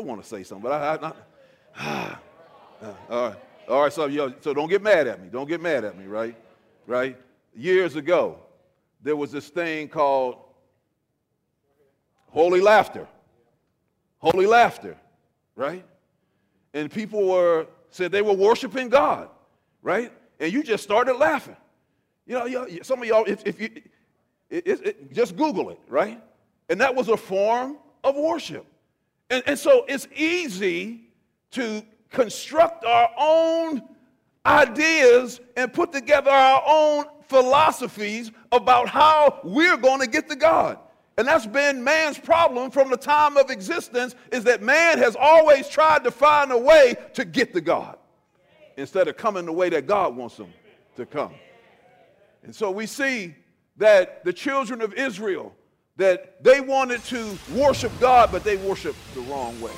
want to say something, but all right. So don't get mad at me. Don't get mad at me, right? Right? Years ago, there was this thing called holy laughter. Holy laughter, right? And people said they were worshiping God, right? And you just started laughing. Some of y'all, if you just Google it, right? And that was a form of worship. And so it's easy to construct our own ideas and put together our own philosophies about how we're going to get to God. And that's been man's problem from the time of existence, is that man has always tried to find a way to get to God instead of coming the way that God wants them to come. And so we see that the children of Israel, that they wanted to worship God, but they worshiped the wrong way.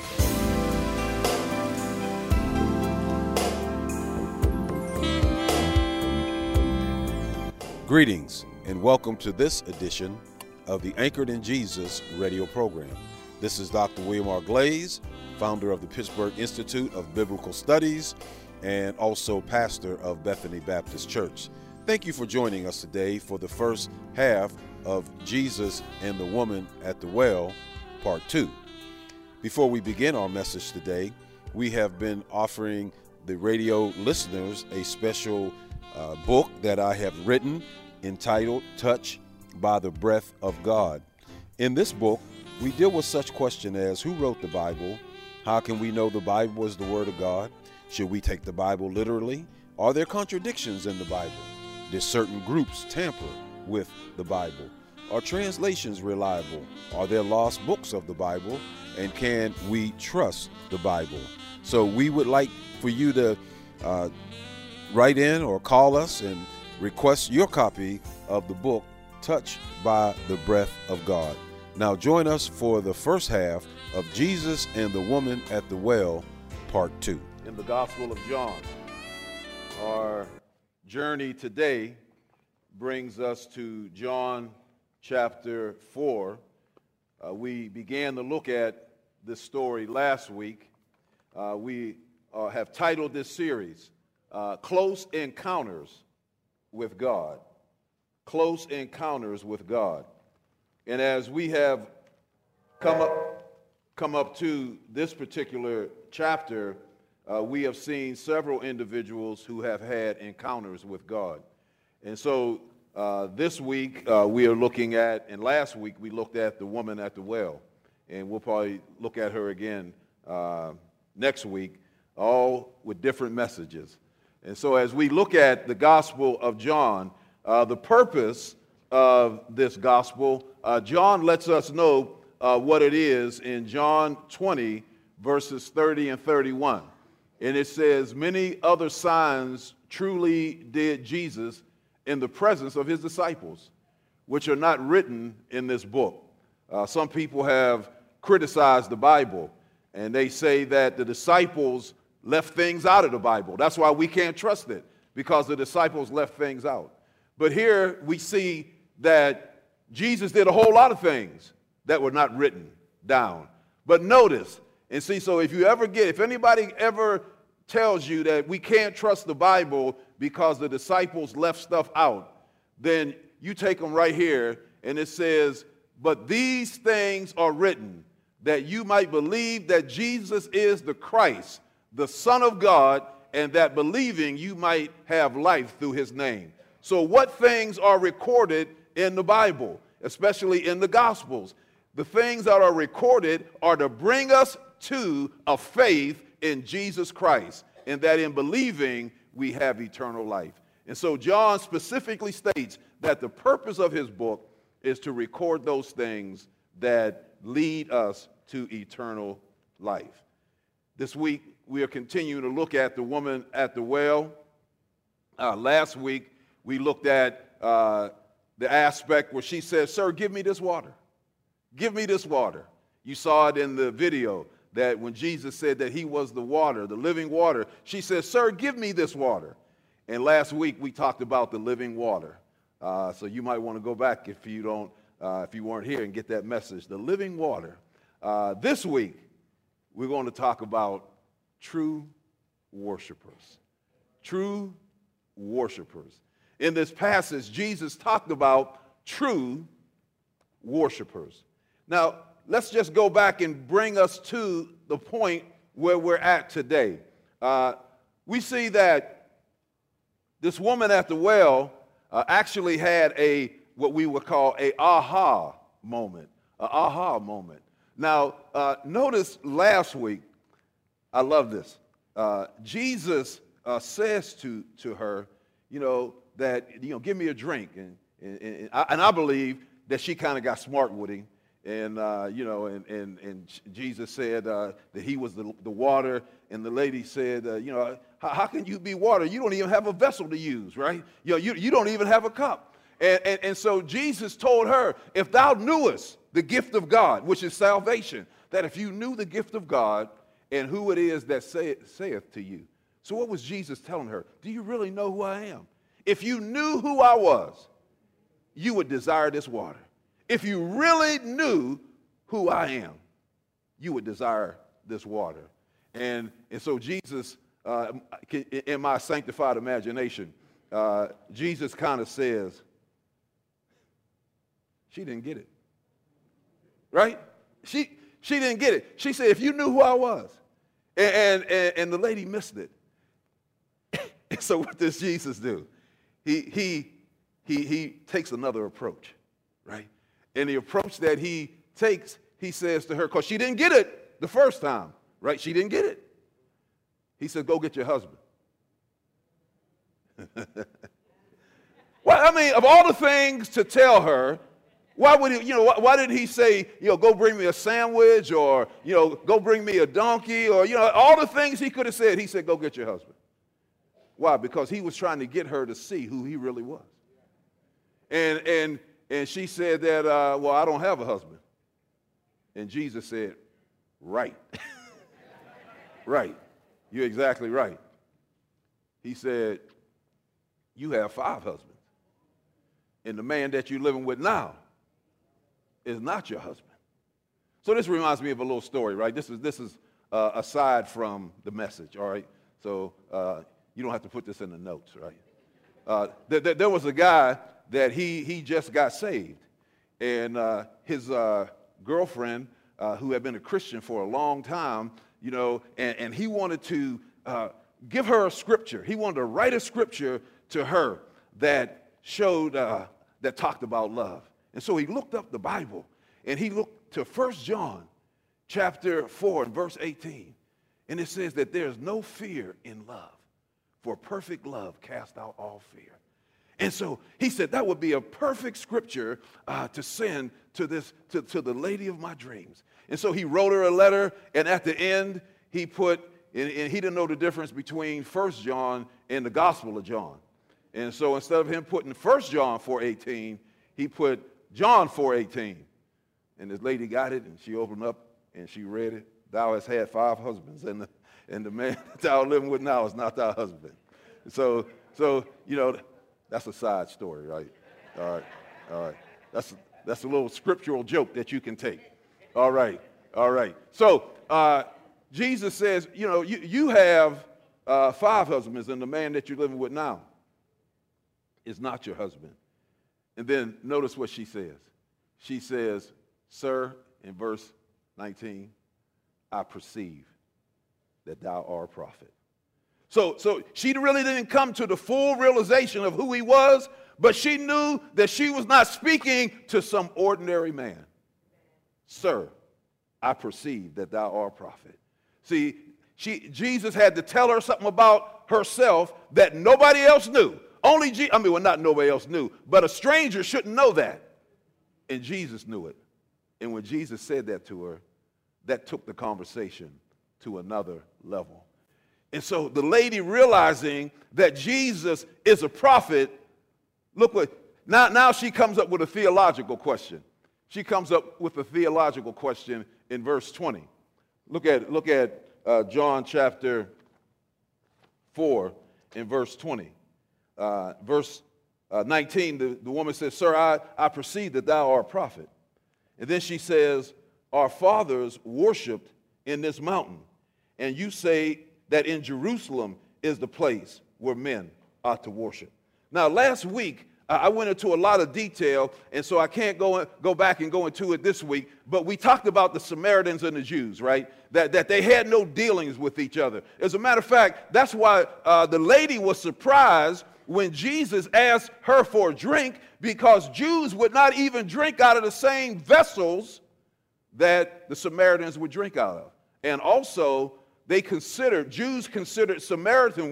Greetings and welcome to this edition of the Anchored in Jesus radio program. This is Dr. William R. Glaze, founder of the Pittsburgh Institute of Biblical Studies and also pastor of Bethany Baptist Church. Thank you for joining us today for the first half of Jesus and the Woman at the Well, Part 2. Before we begin our message today, we have been offering the radio listeners a special book that I have written entitled Touched by the Breath of God. In this book, we deal with such questions as who wrote the Bible? How can we know the Bible is the Word of God? Should we take the Bible literally? Are there contradictions in the Bible? Did certain groups tamper with the Bible? Are translations reliable? Are there lost books of the Bible? And can we trust the Bible? So we would like for you to write in or call us and request your copy of the book, Touched by the Breath of God. Now join us for the first half of Jesus and the Woman at the Well, Part 2. In the Gospel of John, our journey today brings us to John chapter 4. We began to look at this story last week. We have titled this series, Close Encounters with God. Close Encounters with God. And as we have come up to this particular chapter, we have seen several individuals who have had encounters with God. And so this week we are looking at, and last week we looked at the woman at the well. And we'll probably look at her again next week, all with different messages. And so as we look at the Gospel of John, the purpose of this Gospel, John lets us know what it is in John 20, verses 30 and 31. And it says, many other signs truly did Jesus in the presence of his disciples, which are not written in this book. Some people have criticized the Bible, and they say that the disciples left things out of the Bible. That's why we can't trust it, because the disciples left things out. But here we see that Jesus did a whole lot of things that were not written down. But notice, and see, so if anybody ever tells you that we can't trust the Bible because the disciples left stuff out, then you take them right here, and it says, but these things are written that you might believe that Jesus is the Christ, the Son of God, and that believing you might have life through his name. So what things are recorded in the Bible, especially in the Gospels? The things that are recorded are to bring us to a faith in Jesus Christ, and that in believing we have eternal life. And so John specifically states that the purpose of his book is to record those things that lead us to eternal life. This week, we are continuing to look at the woman at the well. Last week, we looked at the aspect where she says, sir, give me this water. Give me this water. You saw it in the video that when Jesus said that he was the water, the living water, she says, sir, give me this water. And last week, we talked about the living water. So you might want to go back if you weren't here and get that message, the living water. This week, we're going to talk about true worshipers. True worshipers. In this passage, Jesus talked about true worshipers. Now, let's just go back and bring us to the point where we're at today. We see that this woman at the well actually had what we would call a aha moment. An aha moment. Now, notice last week, I love this. Jesus says to her, that, give me a drink. And I believe that she kind of got smart with him. And, and Jesus said that he was the water. And the lady said, how can you be water? You don't even have a vessel to use, right? You don't even have a cup. And so Jesus told her, if thou knewest the gift of God, which is salvation, that if you knew the gift of God and who it is that saith to you. So what was Jesus telling her? Do you really know who I am? If you knew who I was, you would desire this water. If you really knew who I am, you would desire this water. And so Jesus, in my sanctified imagination, Jesus kind of says, she didn't get it. Right? She didn't get it. She said, if you knew who I was. And the lady missed it. And so what does Jesus do? He takes another approach, right? And the approach that he takes, he says to her, because she didn't get it the first time, right? She didn't get it. He said, go get your husband. Well, I mean, of all the things to tell her, why would he, why did he say, go bring me a sandwich, or, go bring me a donkey, or, all the things he could have said, he said, go get your husband. Why? Because he was trying to get her to see who he really was. And she said that, well, I don't have a husband. And Jesus said, right. Right. You're exactly right. He said, you have 5 husbands. And the man that you're living with now is not your husband. So this reminds me of a little story, right? This is aside from the message, all right? So you don't have to put this in the notes, right? There was a guy that he just got saved. And his girlfriend, who had been a Christian for a long time, and he wanted to give her a scripture. He wanted to write a scripture to her that showed, that talked about love. And so he looked up the Bible, and he looked to 1 John chapter 4 and verse 18. And it says that there's no fear in love, for perfect love casts out all fear. And so he said that would be a perfect scripture to send to the lady of my dreams. And so he wrote her a letter, and at the end he put, and he didn't know the difference between 1 John and the Gospel of John. And so instead of him putting 1 John 4:18, he put John 4:18. And this lady got it, and she opened up and she read it. Thou hast had 5 husbands, and the man that thou art living with now is not thy husband. So that's a side story, right? All right. That's a little scriptural joke that you can take. All right. So Jesus says, you have 5 husbands, and the man that you're living with now is not your husband. And then notice what she says. She says, sir, in verse 19, I perceive that thou art a prophet. So she really didn't come to the full realization of who he was, but she knew that she was not speaking to some ordinary man. Sir, I perceive that thou art a prophet. See, Jesus had to tell her something about herself that nobody else knew. Not nobody else knew, but a stranger shouldn't know that. And Jesus knew it. And when Jesus said that to her, that took the conversation to another level. And so the lady, realizing that Jesus is a prophet, now she comes up with a theological question. She comes up with a theological question in verse 20. Look at John chapter 4 in verse 20. Verse 19, the woman says, sir, I perceive that thou art a prophet. And then she says, our fathers worshipped in this mountain, and you say that in Jerusalem is the place where men ought to worship. Now, last week, I went into a lot of detail, and so I can't go back and go into it this week, but we talked about the Samaritans and the Jews, right? That they had no dealings with each other. As a matter of fact, that's why the lady was surprised when Jesus asked her for a drink, because Jews would not even drink out of the same vessels that the Samaritans would drink out of. And also, Jews considered Samaritan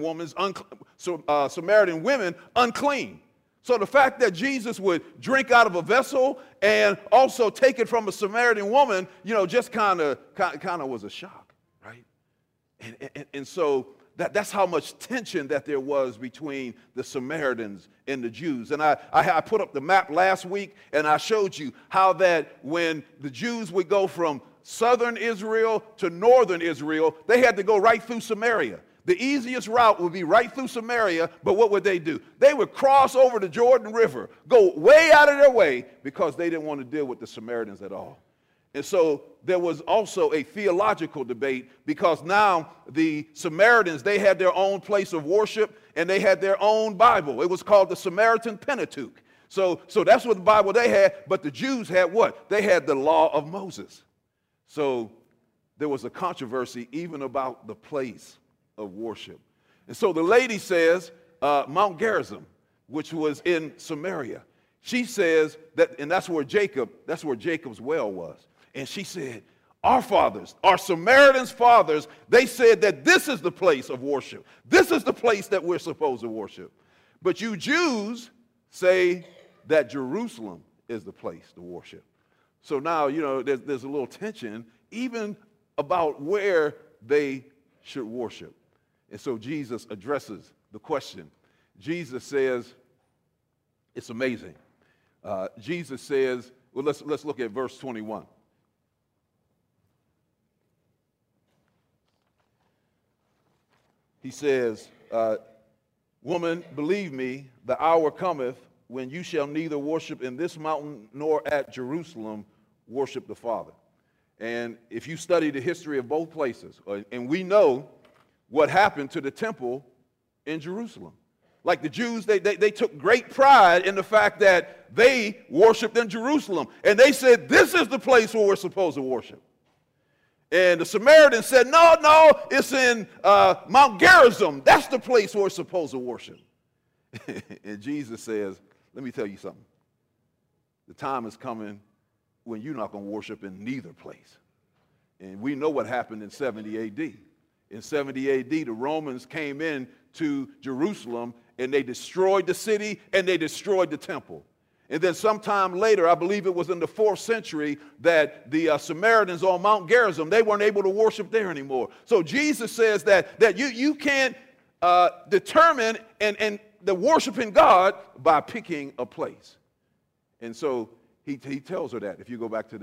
women unclean. So the fact that Jesus would drink out of a vessel and also take it from a Samaritan woman, just kind of was a shock, right? And so that's how much tension that there was between the Samaritans and the Jews. And I put up the map last week, and I showed you how that when the Jews would go from southern Israel to northern Israel, they had to go right through Samaria. The easiest route would be right through Samaria, but what would they do? They would cross over the Jordan River, go way out of their way, because they didn't want to deal with the Samaritans at all. And so there was also a theological debate, because now the Samaritans, they had their own place of worship, and they had their own Bible. It was called the Samaritan Pentateuch. So that's what the Bible they had, but the Jews had what? They had the law of Moses. So there was a controversy even about the place of worship. And so the lady says Mount Gerizim, which was in Samaria. She says that, and that's where Jacob's well was. And she said, our fathers, our Samaritans' fathers, they said that this is the place of worship. This is the place that we're supposed to worship. But you Jews say that Jerusalem is the place to worship. So now, there's a little tension even about where they should worship. And so Jesus addresses the question. Jesus says, it's amazing. Jesus says, well, let's look at verse 21. He says, woman, believe me, the hour cometh when you shall neither worship in this mountain nor at Jerusalem worship the Father. And if you study the history of both places, and we know what happened to the temple in Jerusalem. Like the Jews, they took great pride in the fact that they worshiped in Jerusalem. And they said, this is the place where we're supposed to worship. And the Samaritans said, no, it's in Mount Gerizim. That's the place where we're supposed to worship. And Jesus says, let me tell you something. The time is coming when you're not going to worship in neither place. And we know what happened in 70 A.D. In 70 A.D., the Romans came in to Jerusalem, and they destroyed the city, and they destroyed the temple. And then sometime later, I believe it was in the 4th century, that the Samaritans on Mount Gerizim, they weren't able to worship there anymore. So Jesus says that you can't determine and the worshiping God by picking a place. And so he tells her that, if you go back to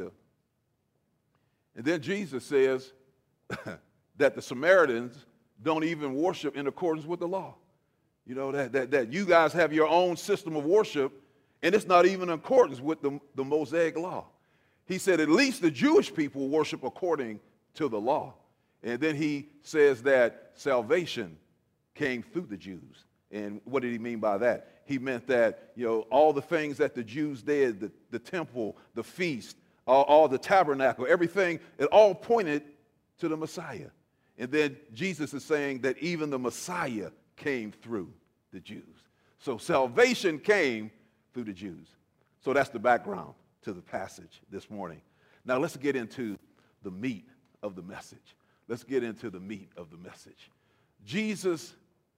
and then Jesus says that the Samaritans don't even worship in accordance with the law. That you guys have your own system of worship, and it's not even in accordance with the Mosaic law. He said at least the Jewish people worship according to the law. And then he says that salvation came through the Jews. And what did he mean by that? He meant that, all the things that the Jews did, the temple, the feast, all the tabernacle, everything, it all pointed to the Messiah. And then Jesus is saying that even the Messiah came through the Jews. So salvation came through the Jews. So that's the background to the passage this morning. Now let's get into the meat of the message. Let's get into the meat of the message. Jesus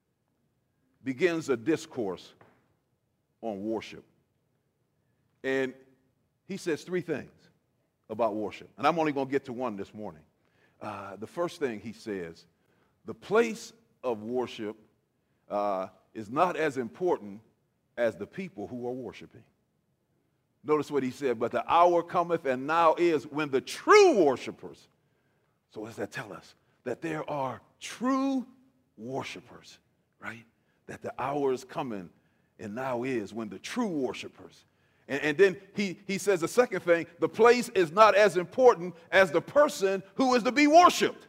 begins a discourse on worship. And he says 3 things about worship. And I'm only going to get to one this morning. The first thing he says, the place of worship is not as important as the people who are worshiping. Notice what he said, but the hour cometh and now is when the true worshipers. So what does that tell us? That there are true worshipers, right? That the hour is coming and now is when the true worshipers. And then he says the second thing, the place is not as important as the person who is to be worshiped.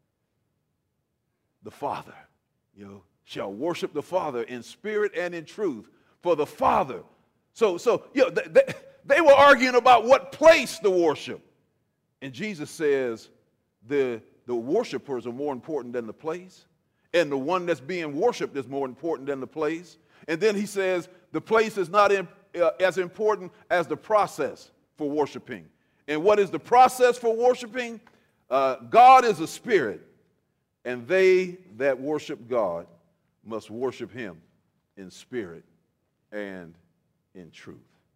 The Father, shall worship the Father in spirit and in truth. For the Father. So they were arguing about what place to worship. And Jesus says the worshipers are more important than the place. And the one that's being worshiped is more important than the place. And then he says the place is not as important as the process for worshiping. And what is the process for worshiping? God is a spirit, and they that worship God must worship him in spirit and in truth.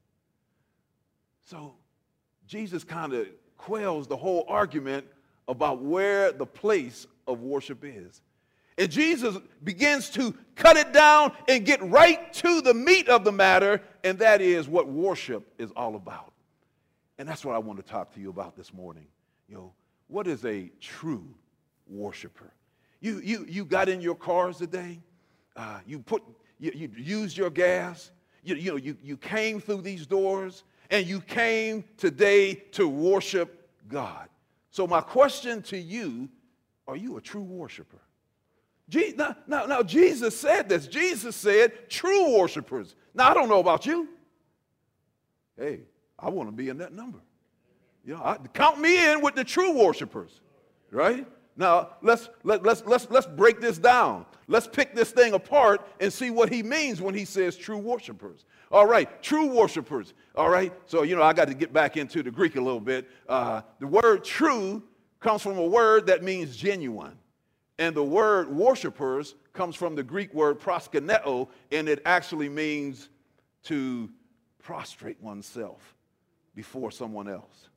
So Jesus kind of quells the whole argument about where the place of worship is. And Jesus begins to cut it down and get right to the meat of the matter, and that is what worship is all about. And that's what I want to talk to you about this morning. What is a true worshiper? You got in your cars today. You used your gas. You came through these doors, and you came today to worship God. So my question to you, are you a true worshiper? Now, Jesus said this. Jesus said true worshipers. Now, I don't know about you. Hey, I want to be in that number. Count me in with the true worshipers, right? Now, let's break this down. Let's pick this thing apart and see what he means when he says true worshipers. All right, true worshipers. All right, so, I got to get back into the Greek a little bit. The word true comes from a word that means genuine. And the word worshipers comes from the Greek word proskuneo, and it actually means to prostrate oneself before someone else.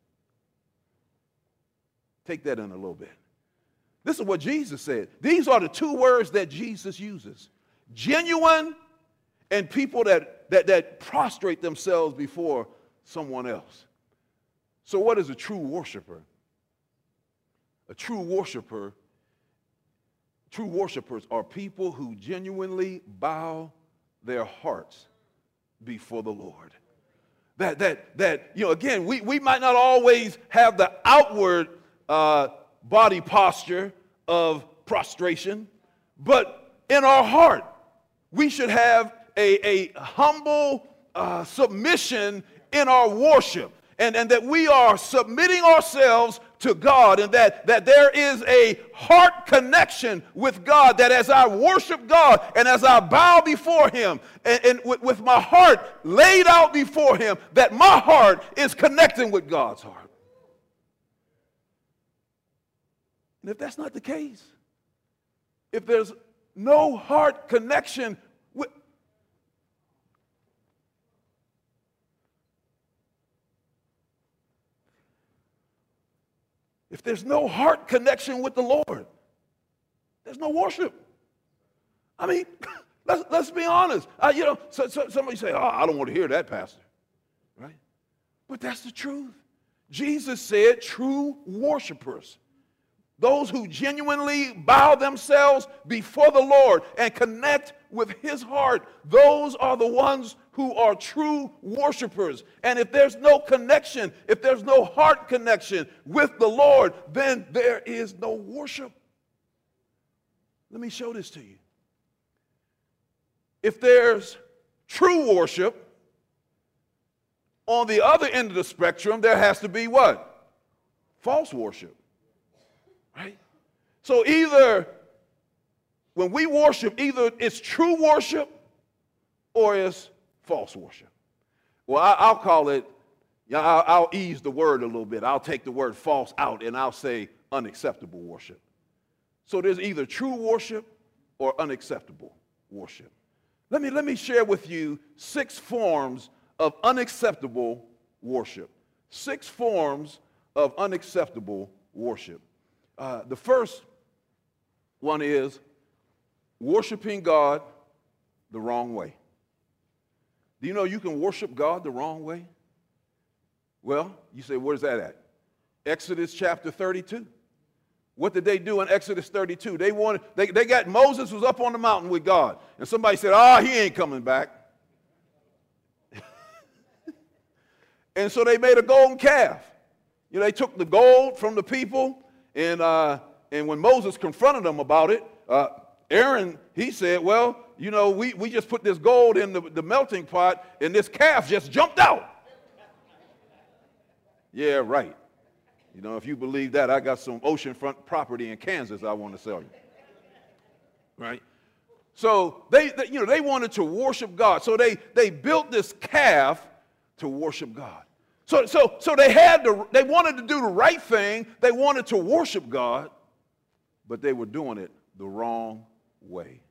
Take that in a little bit. This is what Jesus said. These are the two words that Jesus uses. Genuine and people that prostrate themselves before someone else. So what is a true worshiper? A true worshiper. True worshipers are people who genuinely bow their hearts before the Lord. Again, we might not always have the outward body posture of prostration, but in our heart, we should have a humble submission in our worship. And that we are submitting ourselves to God, and that there is a heart connection with God, that as I worship God and as I bow before him and with my heart laid out before him, that my heart is connecting with God's heart. And if that's not the case, if there's no heart connection with If there's no heart connection with the Lord, there's no worship. I mean, let's be honest. So somebody say, I don't want to hear that, Pastor. Right? But that's the truth. Jesus said true worshipers, those who genuinely bow themselves before the Lord and connect with his heart, those are the ones who are true worshipers. And if there's no connection, if there's no heart connection with the Lord, then there is no worship. Let me show this to you. If there's true worship, on the other end of the spectrum, there has to be what? False worship. Right? So either when we worship, either it's true worship or it's false worship. Well, I'll call it, I'll ease the word a little bit. I'll take the word false out and I'll say unacceptable worship. So there's either true worship or unacceptable worship. Let me share with you 6 forms of unacceptable worship. 6 forms of unacceptable worship. The first one is worshiping God the wrong way. Do you know you can worship God the wrong way? Well, you say, where's that at? Exodus chapter 32. What did they do in Exodus 32? They got Moses was up on the mountain with God. And somebody said, he ain't coming back. And so they made a golden calf. You know, they took the gold from the people, and when Moses confronted them about it, Aaron, he said, well, you know, we just put this gold in the melting pot, and this calf just jumped out. Yeah, right. You know, if you believe that, I got some oceanfront property in Kansas I want to sell you. Right? So they wanted to worship God. So they built this calf to worship God. So they wanted to do the right thing. They wanted to worship God, but they were doing it the wrong way.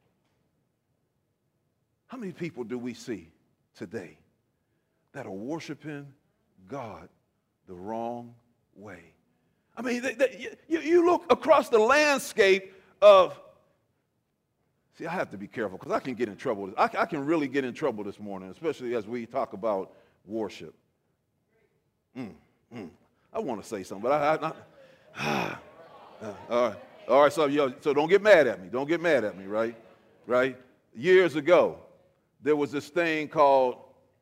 How many people do we see today that are worshiping God the wrong way? I mean, you look across the landscape of, see, I have to be careful because I can get in trouble. I can really get in trouble this morning, especially as we talk about worship. I want to say something, but all right, so don't get mad at me. Don't get mad at me, right? Right? Years ago, there was this thing called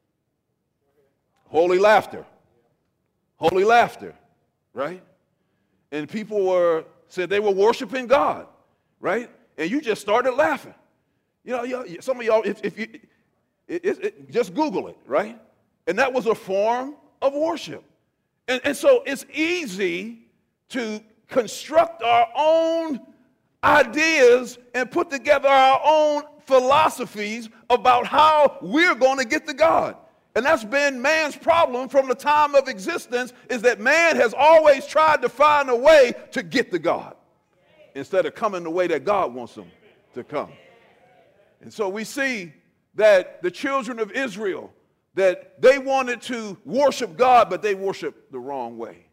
holy laughter. Holy laughter, right? And people said they were worshiping God, right? And you just started laughing. You know, some of y'all, if you just Google it, right? And that was a form of worship. And so it's easy to construct our own ideas and put together our own philosophies about how we're going to get to God. And that's been man's problem from the time of existence, is that man has always tried to find a way to get to God instead of coming the way that God wants them to come. And so we see that the children of Israel, that they wanted to worship God, but they worshiped the wrong way.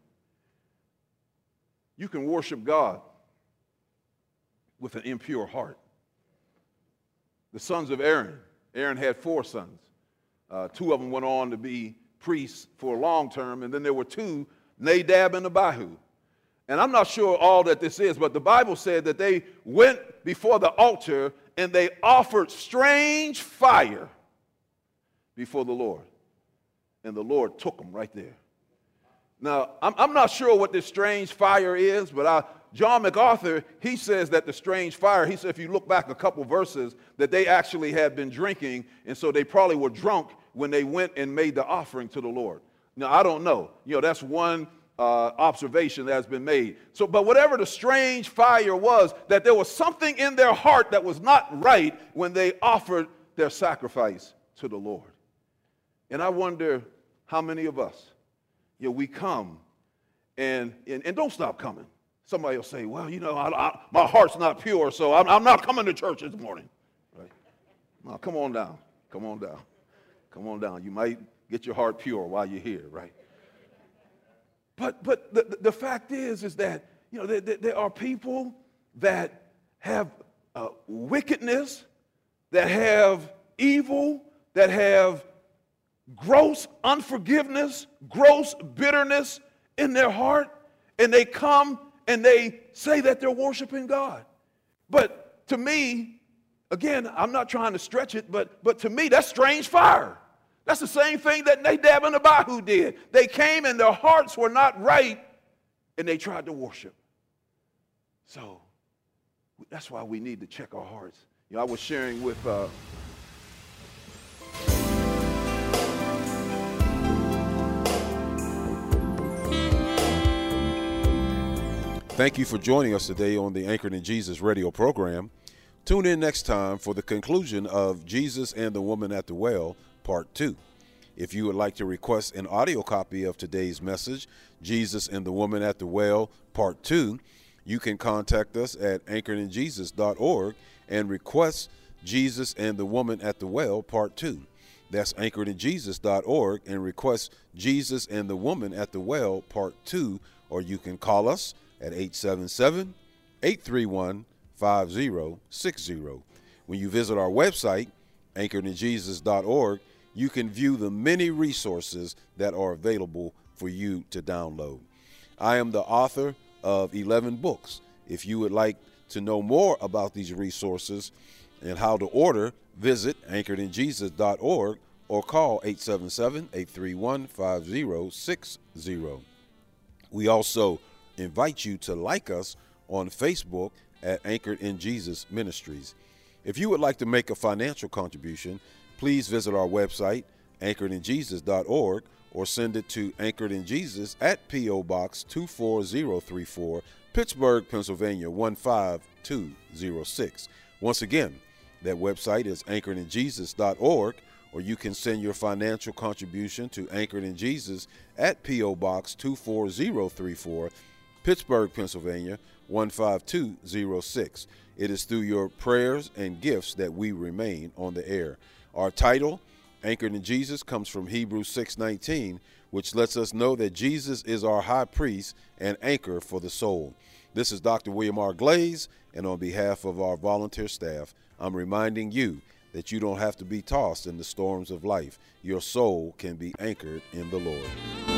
You can worship God with an impure heart. The sons of Aaron had 4 sons. 2 of them went on to be priests for a long term, and then there were 2, Nadab and Abihu. And I'm not sure all that this is, but the Bible said that they went before the altar and they offered strange fire before the Lord. And the Lord took them right there. Now, I'm not sure what this strange fire is, but John MacArthur, he says that the strange fire, he said if you look back a couple verses, that they actually had been drinking, and so they probably were drunk when they went and made the offering to the Lord. Now, I don't know. You know, that's one observation that has been made. So, but whatever the strange fire was, that there was something in their heart that was not right when they offered their sacrifice to the Lord. And I wonder how many of us, you know, we come and don't stop coming. Somebody will say, well, you know, my heart's not pure, so I'm not coming to church this morning. Right? No, come on down. Come on down. Come on down. You might get your heart pure while you're here, right? But the fact is that, you know, there are people that have wickedness, that have evil, that have gross unforgiveness, gross bitterness in their heart, and they come and they say that they're worshiping God. But to me, again, I'm not trying to stretch it, but to me, that's strange fire. That's the same thing that Nadab and Abihu did. They came and their hearts were not right, and they tried to worship. So that's why we need to check our hearts. You know, I was sharing with Thank you for joining us today on the Anchored in Jesus radio program. Tune in next time for the conclusion of Jesus and the Woman at the Well, Part 2. If you would like to request an audio copy of today's message, Jesus and the Woman at the Well, Part 2, you can contact us at anchoredinjesus.org and request Jesus and the Woman at the Well, Part 2. That's anchoredinjesus.org and request Jesus and the Woman at the Well, Part 2, or you can call us at 877-831-5060. When you visit our website, anchoredinjesus.org, you can view the many resources that are available for you to download. I am the author of 11 books. If you would like to know more about these resources and how to order, visit anchoredinjesus.org or call 877-831-5060. We also invite you to like us on Facebook at Anchored in Jesus Ministries. If you would like to make a financial contribution, please visit our website, anchoredinjesus.org, or send it to Anchored in Jesus at P.O. Box 24034, Pittsburgh, Pennsylvania 15206. Once again, that website is anchoredinjesus.org, or you can send your financial contribution to Anchored in Jesus at P.O. Box 24034, Pittsburgh, Pennsylvania 15206. It is through your prayers and gifts that we remain on the air. Our title, Anchored in Jesus, comes from Hebrews 6:19, which lets us know that Jesus is our high priest and anchor for the soul. This is Dr. William R. Glaze, and on behalf of our volunteer staff, I'm reminding you that you don't have to be tossed in the storms of life. Your soul can be anchored in the Lord.